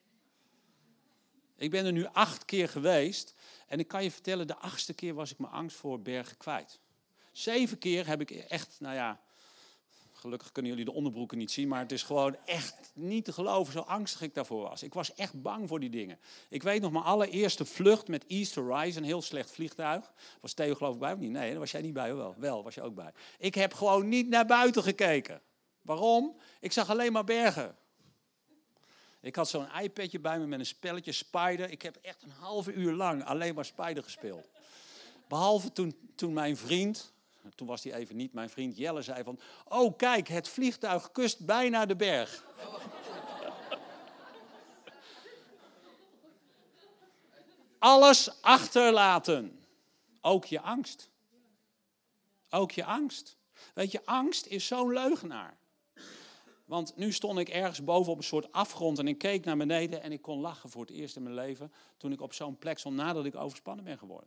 Ik ben er nu acht keer geweest. En ik kan je vertellen, de achtste keer was ik mijn angst voor bergen kwijt. Zeven keer heb ik echt, nou ja, gelukkig kunnen jullie de onderbroeken niet zien, maar het is gewoon echt niet te geloven zo angstig ik daarvoor was. Ik was echt bang voor die dingen. Ik weet nog mijn allereerste vlucht met East Horizon, een heel slecht vliegtuig. Was Theo geloof ik bij of niet? Nee, daar was jij niet bij, of wel? Wel, was je ook bij. Ik heb gewoon niet naar buiten gekeken. Waarom? Ik zag alleen maar bergen. Ik had zo'n iPadje bij me met een spelletje, Spider. Ik heb echt een halve uur lang alleen maar Spider gespeeld. Behalve toen, toen mijn vriend, toen was hij even niet, mijn vriend Jelle zei van, oh kijk, het vliegtuig kust bijna de berg. Alles achterlaten. Ook je angst. Ook je angst. Weet je, angst is zo'n leugenaar. Want nu stond ik ergens boven op een soort afgrond en ik keek naar beneden en ik kon lachen voor het eerst in mijn leven toen ik op zo'n plek stond nadat ik overspannen ben geworden.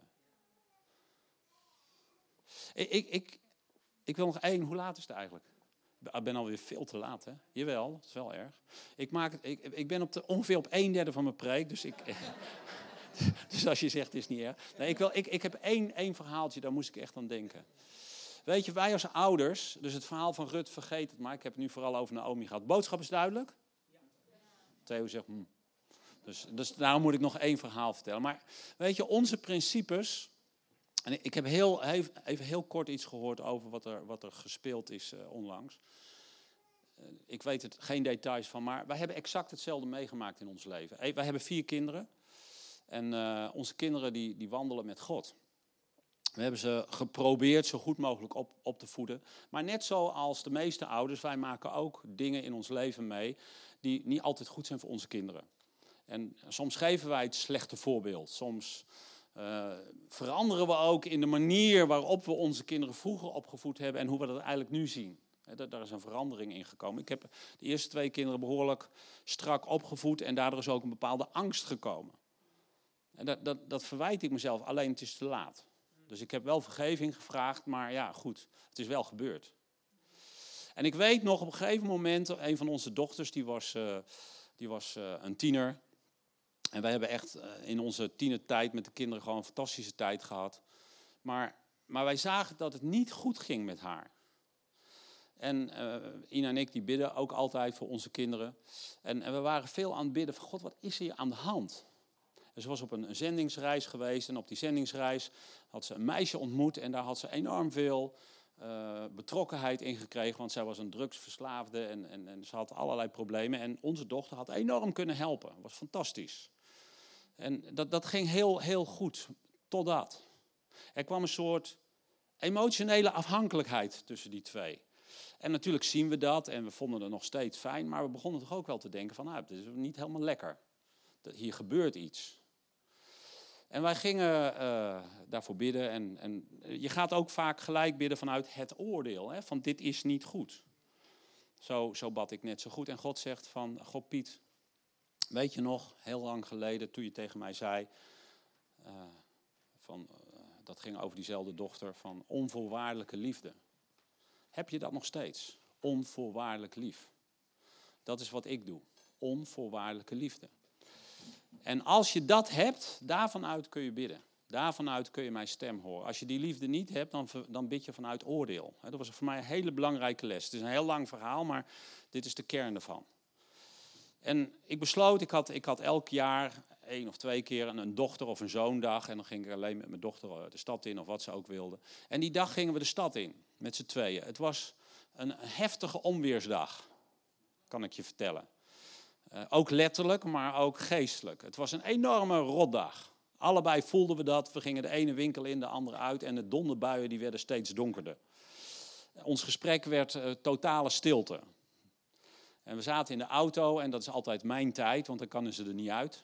Ik, ik, ik, ik wil nog één, hoe laat is het eigenlijk? Ik ben alweer veel te laat, hè? Jawel, dat is wel erg. Ik, maak het, ik, ik ben op de, ongeveer op een derde van mijn preek, dus ik... dus als je zegt, het is niet erg. Nee, ik, wil, ik, ik heb één, één verhaaltje, daar moest ik echt aan denken. Weet je, wij als ouders, dus het verhaal van Rut, vergeet het maar. Ik heb het nu vooral over Naomi gehad. Boodschap is duidelijk? Ja. Theo zegt, hm. dus, dus daarom moet ik nog één verhaal vertellen. Maar weet je, onze principes... En ik heb heel, even heel kort iets gehoord over wat er, wat er gespeeld is uh, onlangs. Uh, ik weet het geen details van, maar wij hebben exact hetzelfde meegemaakt in ons leven. Hey, wij hebben vier kinderen. En uh, onze kinderen die, die wandelen met God. We hebben ze geprobeerd zo goed mogelijk op, op te voeden. Maar net zoals de meeste ouders, wij maken ook dingen in ons leven mee die niet altijd goed zijn voor onze kinderen. En soms geven wij het slechte voorbeeld. Soms uh, veranderen we ook in de manier waarop we onze kinderen vroeger opgevoed hebben en hoe we dat eigenlijk nu zien. He, daar is een verandering in gekomen. Ik heb de eerste twee kinderen behoorlijk strak opgevoed en daardoor is ook een bepaalde angst gekomen. En dat, dat, dat verwijt ik mezelf, alleen het is te laat. Dus ik heb wel vergeving gevraagd, maar ja, goed, het is wel gebeurd. En ik weet nog op een gegeven moment, een van onze dochters, die was, uh, die was uh, een tiener. En wij hebben echt uh, in onze tienertijd met de kinderen gewoon een fantastische tijd gehad. Maar, maar wij zagen dat het niet goed ging met haar. En uh, Ina en ik die bidden ook altijd voor onze kinderen. En, en we waren veel aan het bidden van God, wat is hier aan de hand? En ze was op een, een zendingsreis geweest en op die zendingsreis had ze een meisje ontmoet en daar had ze enorm veel uh, betrokkenheid in gekregen, want zij was een drugsverslaafde en, en, en ze had allerlei problemen. En onze dochter had enorm kunnen helpen. Dat was fantastisch. En dat, dat ging heel, heel goed, totdat. Er kwam een soort emotionele afhankelijkheid tussen die twee. En natuurlijk zien we dat en we vonden het nog steeds fijn, maar we begonnen toch ook wel te denken van, nou, het is niet helemaal lekker. Hier gebeurt iets. En wij gingen uh, daarvoor bidden. En, en je gaat ook vaak gelijk bidden vanuit het oordeel. Hè, van dit is niet goed. Zo, zo bad ik net zo goed. En God zegt van, God Piet, weet je nog, heel lang geleden toen je tegen mij zei, uh, van, uh, dat ging over diezelfde dochter, van onvoorwaardelijke liefde. Heb je dat nog steeds? Onvoorwaardelijk lief. Dat is wat ik doe. Onvoorwaardelijke liefde. En als je dat hebt, daarvan uit kun je bidden. Daarvan uit kun je mijn stem horen. Als je die liefde niet hebt, dan, dan bid je vanuit oordeel. Dat was voor mij een hele belangrijke les. Het is een heel lang verhaal, maar dit is de kern ervan. En ik besloot, ik had, ik had elk jaar één of twee keer een dochter- of een zoondag. En dan ging ik alleen met mijn dochter de stad in of wat ze ook wilde. En die dag gingen we de stad in, met z'n tweeën. Het was een heftige onweersdag, kan ik je vertellen. Uh, ook letterlijk, maar ook geestelijk. Het was een enorme rotdag. Allebei voelden we dat. We gingen de ene winkel in, de andere uit. En de donderbuien die werden steeds donkerder. Ons gesprek werd uh, totale stilte. En we zaten in de auto en dat is altijd mijn tijd, want dan kunnen ze er niet uit.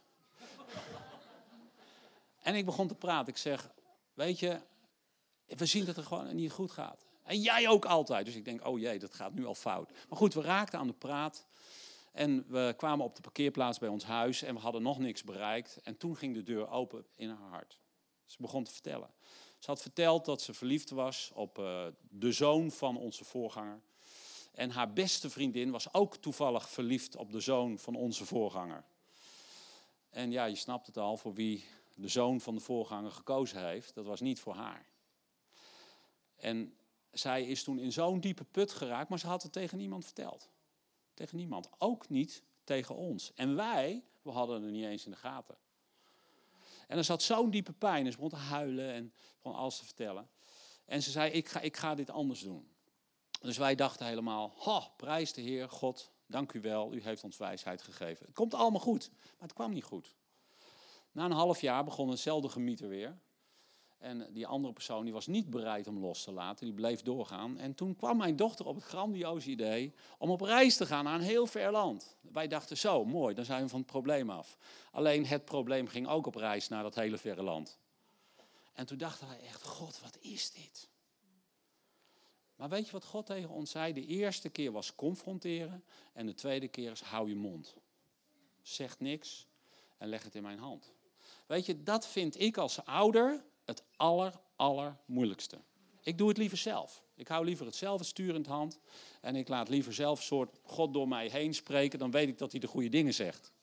En ik begon te praten. Ik zeg, weet je, we zien dat het gewoon niet goed gaat. En jij ook altijd. Dus ik denk, oh jee, dat gaat nu al fout. Maar goed, we raakten aan de praat. En we kwamen op de parkeerplaats bij ons huis en we hadden nog niks bereikt. En toen ging de deur open in haar hart. Ze begon te vertellen. Ze had verteld dat ze verliefd was op uh, de zoon van onze voorganger. En haar beste vriendin was ook toevallig verliefd op de zoon van onze voorganger. En ja, je snapt het al, voor wie de zoon van de voorganger gekozen heeft, dat was niet voor haar. En zij is toen in zo'n diepe put geraakt, maar ze had het tegen niemand verteld. Tegen niemand, ook niet tegen ons. En wij, we hadden het niet eens in de gaten. En er zat zo'n diepe pijn, en ze begon te huilen en begon alles te vertellen. En ze zei, ik ga, ik ga dit anders doen. Dus wij dachten helemaal, ha, prijs de Heer, God, dank u wel, u heeft ons wijsheid gegeven. Het komt allemaal goed, maar het kwam niet goed. Na een half jaar begon hetzelfde gemieter weer. En die andere persoon die was niet bereid om los te laten, die bleef doorgaan. En toen kwam mijn dochter op het grandioze idee om op reis te gaan naar een heel ver land. Wij dachten, zo, mooi, dan zijn we van het probleem af. Alleen het probleem ging ook op reis naar dat hele verre land. En toen dachten wij echt, God, wat is dit? Maar weet je wat God tegen ons zei? De eerste keer was confronteren en de tweede keer is hou je mond. Zeg niks en leg het in mijn hand. Weet je, dat vind ik als ouder het aller, aller moeilijkste. Ik doe het liever zelf. Ik hou liever het zelf het stuur in de hand. En ik laat liever zelf een soort God door mij heen spreken. Dan weet ik dat hij de goede dingen zegt.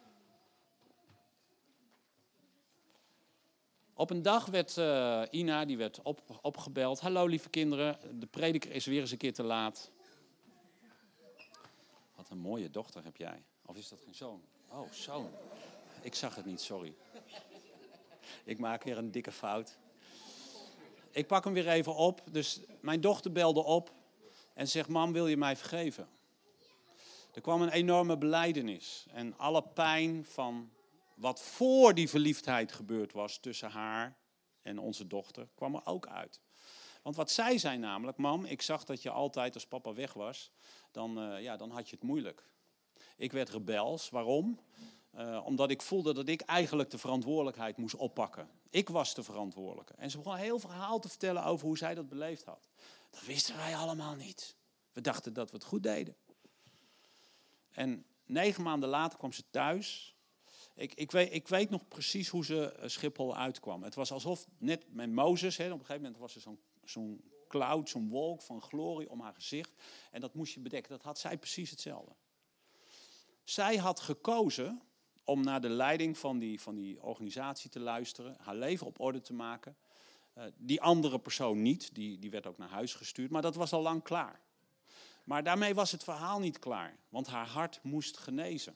Op een dag werd uh, Ina, die werd op, opgebeld. Hallo lieve kinderen, de prediker is weer eens een keer te laat. Wat een mooie dochter heb jij. Of is dat geen zoon? Oh, zoon. Ik zag het niet, sorry. Ik maak weer een dikke fout. Ik pak hem weer even op. Dus mijn dochter belde op en zegt, mam, wil je mij vergeven? Er kwam een enorme belijdenis. En alle pijn van wat voor die verliefdheid gebeurd was tussen haar en onze dochter kwam er ook uit. Want wat zij zei namelijk, mam, ik zag dat je altijd als papa weg was, dan, uh, ja, dan had je het moeilijk. Ik werd rebels. Waarom? Uh, omdat ik voelde dat ik eigenlijk de verantwoordelijkheid moest oppakken. Ik was de verantwoordelijke. En ze begon een heel verhaal te vertellen over hoe zij dat beleefd had. Dat wisten wij allemaal niet. We dachten dat we het goed deden. En negen maanden later kwam ze thuis. Ik, ik, weet, ik weet nog precies hoe ze Schiphol uitkwam. Het was alsof, net met Mozes, hè, op een gegeven moment was er zo'n, zo'n cloud, zo'n wolk van glorie om haar gezicht. En dat moest je bedekken. Dat had zij precies hetzelfde. Zij had gekozen om naar de leiding van die, van die organisatie te luisteren, haar leven op orde te maken. Uh, die andere persoon niet, die, die werd ook naar huis gestuurd, maar dat was al lang klaar. Maar daarmee was het verhaal niet klaar, want haar hart moest genezen.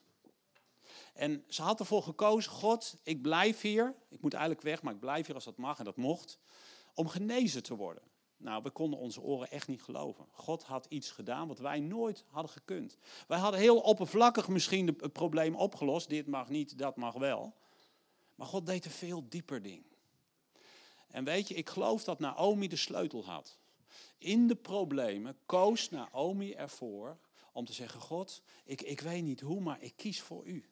En ze had ervoor gekozen, God, ik blijf hier, ik moet eigenlijk weg, maar ik blijf hier als dat mag en dat mocht, om genezen te worden. Nou, we konden onze oren echt niet geloven. God had iets gedaan wat wij nooit hadden gekund. Wij hadden heel oppervlakkig misschien het probleem opgelost. Dit mag niet, dat mag wel. Maar God deed een veel dieper ding. En weet je, ik geloof dat Naomi de sleutel had. In de problemen koos Naomi ervoor om te zeggen, God, ik, ik weet niet hoe, maar ik kies voor u.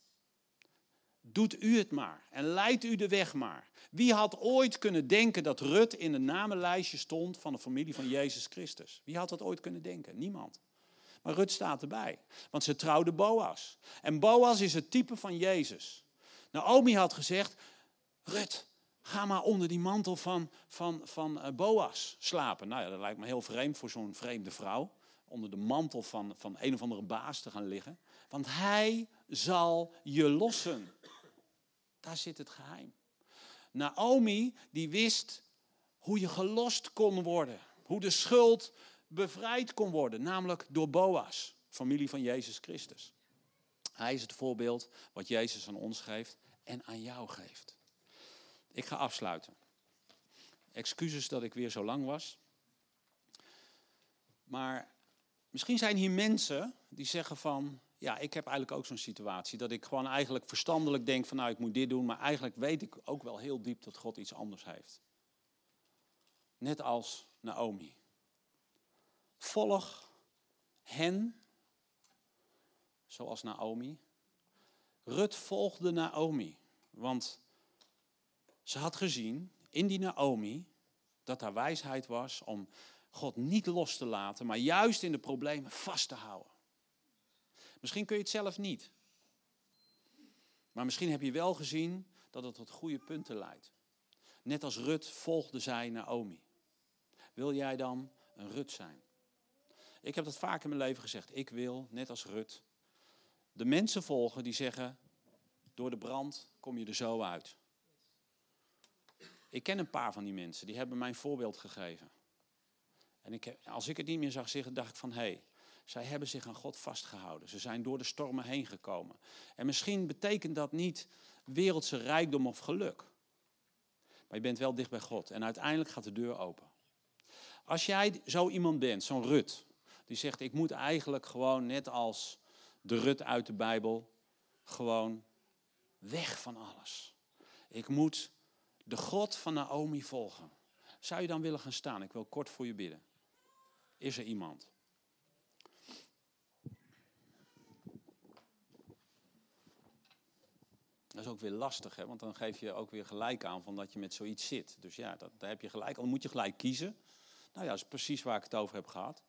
Doet u het maar en leidt u de weg maar. Wie had ooit kunnen denken dat Rut in het namenlijstje stond van de familie van Jezus Christus? Wie had dat ooit kunnen denken? Niemand. Maar Rut staat erbij, want ze trouwde Boas. En Boas is het type van Jezus. Naomi had gezegd, Rut, ga maar onder die mantel van, van, van Boas slapen. Nou ja, dat lijkt me heel vreemd voor zo'n vreemde vrouw. Onder de mantel van, van een of andere baas te gaan liggen. Want hij zal je lossen. Daar zit het geheim. Naomi die wist hoe je gelost kon worden. Hoe de schuld bevrijd kon worden. Namelijk door Boas, familie van Jezus Christus. Hij is het voorbeeld wat Jezus aan ons geeft en aan jou geeft. Ik ga afsluiten. Excuses dat ik weer zo lang was. Maar misschien zijn hier mensen die zeggen van, ja, ik heb eigenlijk ook zo'n situatie. Dat ik gewoon eigenlijk verstandelijk denk van, nou, ik moet dit doen. Maar eigenlijk weet ik ook wel heel diep dat God iets anders heeft. Net als Naomi. Volg hen, zoals Naomi. Rut volgde Naomi. Want ze had gezien in die Naomi dat haar wijsheid was om God niet los te laten, maar juist in de problemen vast te houden. Misschien kun je het zelf niet. Maar misschien heb je wel gezien dat het tot goede punten leidt. Net als Rut volgde zij Naomi. Wil jij dan een Rut zijn? Ik heb dat vaak in mijn leven gezegd. Ik wil, net als Rut, de mensen volgen die zeggen, door de brand kom je er zo uit. Ik ken een paar van die mensen, die hebben mij een voorbeeld gegeven. En ik heb, als ik het niet meer zag zeggen, dacht ik van, hé, hey, zij hebben zich aan God vastgehouden. Ze zijn door de stormen heen gekomen. En misschien betekent dat niet wereldse rijkdom of geluk. Maar je bent wel dicht bij God. En uiteindelijk gaat de deur open. Als jij zo iemand bent, zo'n Rut, die zegt, ik moet eigenlijk gewoon net als de Rut uit de Bijbel, gewoon weg van alles. Ik moet de God van Naomi volgen. Zou je dan willen gaan staan? Ik wil kort voor je bidden. Is er iemand? Dat is ook weer lastig, hè? Want dan geef je ook weer gelijk aan van dat je met zoiets zit. Dus ja, dat, daar heb je gelijk. Dan moet je gelijk kiezen. Nou ja, dat is precies waar ik het over heb gehad.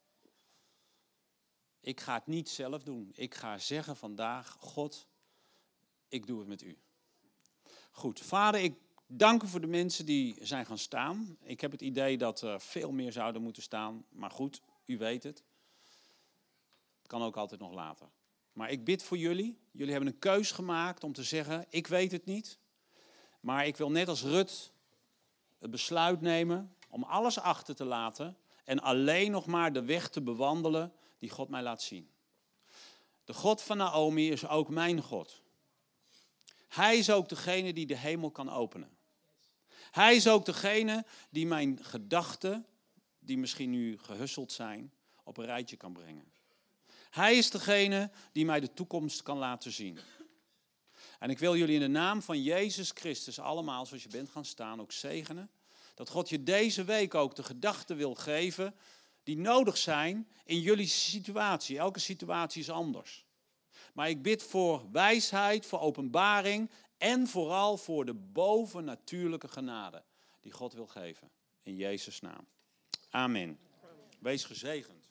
Ik ga het niet zelf doen. Ik ga zeggen vandaag, God, ik doe het met u. Goed, Vader, ik dank u voor de mensen die zijn gaan staan. Ik heb het idee dat er veel meer zouden moeten staan. Maar goed, u weet het. Het kan ook altijd nog later. Maar ik bid voor jullie. Jullie hebben een keus gemaakt om te zeggen, ik weet het niet. Maar ik wil net als Rut het besluit nemen om alles achter te laten. En alleen nog maar de weg te bewandelen die God mij laat zien. De God van Naomi is ook mijn God. Hij is ook degene die de hemel kan openen. Hij is ook degene die mijn gedachten, die misschien nu gehusseld zijn, op een rijtje kan brengen. Hij is degene die mij de toekomst kan laten zien. En ik wil jullie in de naam van Jezus Christus allemaal, zoals je bent gaan staan, ook zegenen. Dat God je deze week ook de gedachten wil geven die nodig zijn in jullie situatie. Elke situatie is anders. Maar ik bid voor wijsheid, voor openbaring en vooral voor de bovennatuurlijke genade die God wil geven. In Jezus' naam. Amen. Wees gezegend.